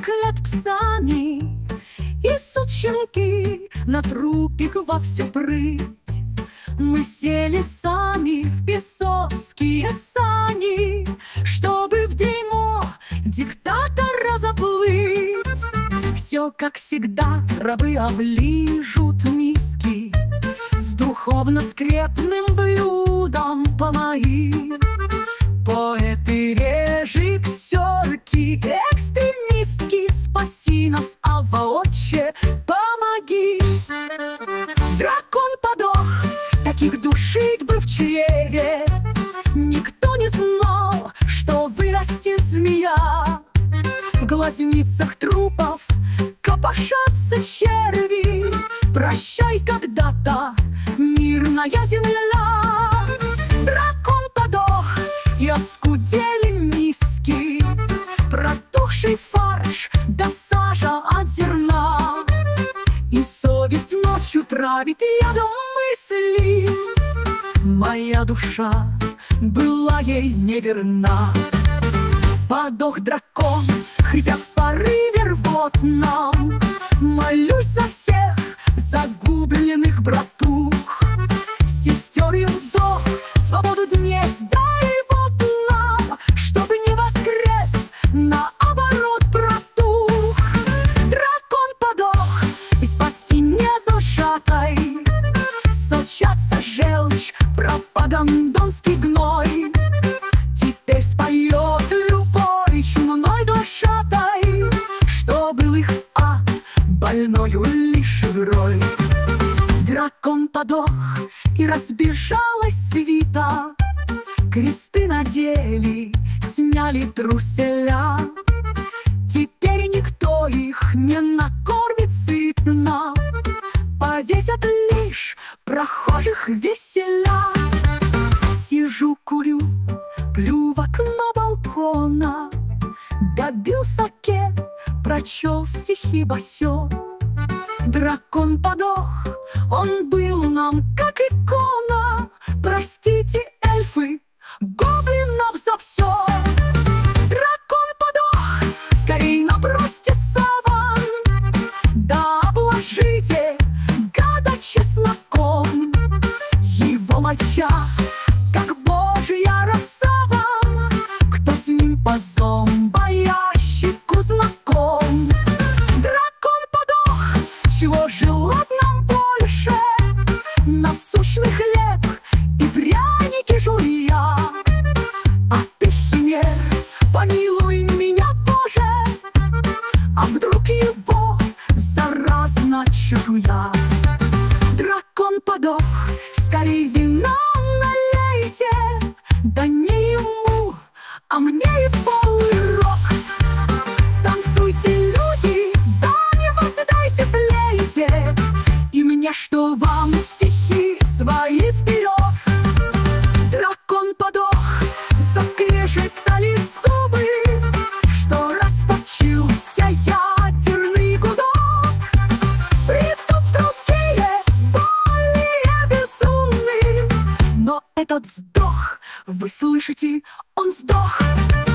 клят псами, и сученки на трупик во всю прыть. Мы сели сами в песовские сани, чтобы в дерьмо диктатора заплыть. Все, как всегда, рабы оближут миски с духовно-скрепным блюдом помои. Поэты, режиссерки, экстремистки, спаси нас, Авва, Отче, помоги. Дракон подох, таких душить бы в чреве. Никто не знал, что вырастет змея. В глазницах трупов копошатся черви. Прощай когда-то, мирная земля. Дракон подох, и оскудели миски, протухший фарш да сажа от зерна. И совесть ночью травит ядом мысли. Моя душа была ей неверна. Подох дракон, хрипя в порыве рвотном. Молюсь за всех загубленных братух, сестер и вдов, свободу днесь дай вот нам, чтобы не воскрес, наоборот протух. Дракон подох, и спасти не душатой. Сочатся желчь, пропагандонский гной. Теперь споет любой чумной душатой, что был их ад больною лишь игрой. Дракон подох, и разбежалась свита. Кресты надели, сняли труселя. Теперь никто их не накормит сытно, повесят лишь прохожих веселя. Сижу, курю, плю в окно балкона, добил саке, прочел стихи Басё. Дракон подох, он был нам как икона. Простите, эльфы, гоблинов за все. Дракон подох, скорей набросьте саван, да обложите гада чесноком. Его моча, как божья роса вам, кто с ним по зомбоящику знаком. Дракон подох, чего желать нам больше? Насущный хлеб и пряники жуя. А ты, химер, помилуй меня, Боже, а вдруг его заразно чешуя? Дракон подох, скорей вина налейте, да не ему, а мне и полный рок. Танцуйте, люди, да не воздайте флейте, и мне, что вам стихи свои сберег. Дракон подох, заскрежетали зубы, что расточился ядерный гудок. Придут другие, более безумные, но этот вздох, вы слышите, он сдох.